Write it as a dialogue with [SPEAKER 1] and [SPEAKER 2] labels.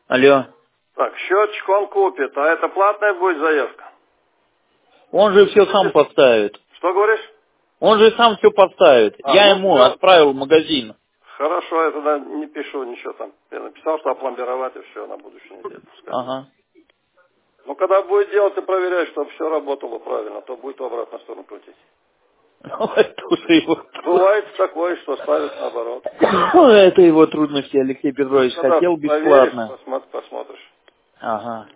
[SPEAKER 1] Алло.
[SPEAKER 2] Так, счетчик он купит, а это платная будет заявка?
[SPEAKER 1] Он же все сам поставит.
[SPEAKER 2] Что говоришь?
[SPEAKER 1] Он же сам все поставит. Я
[SPEAKER 2] ну
[SPEAKER 1] ему
[SPEAKER 2] всё.
[SPEAKER 1] отправил в магазин.
[SPEAKER 2] Хорошо, я тогда не пишу ничего там. Я написал, что опломбировать и все на будущей неделе. Пускай.
[SPEAKER 1] Ага.
[SPEAKER 2] Ну, когда будет делать, ты проверяй, чтобы все работало правильно, а то будет в обратную сторону крутить.
[SPEAKER 1] Это уже его...
[SPEAKER 2] Бывает такое, что ставят наоборот.
[SPEAKER 1] Это его трудности, Алексей Петрович.
[SPEAKER 2] Когда
[SPEAKER 1] Хотел
[SPEAKER 2] проверишь,
[SPEAKER 1] бесплатно.
[SPEAKER 2] посмотришь.
[SPEAKER 1] Ага.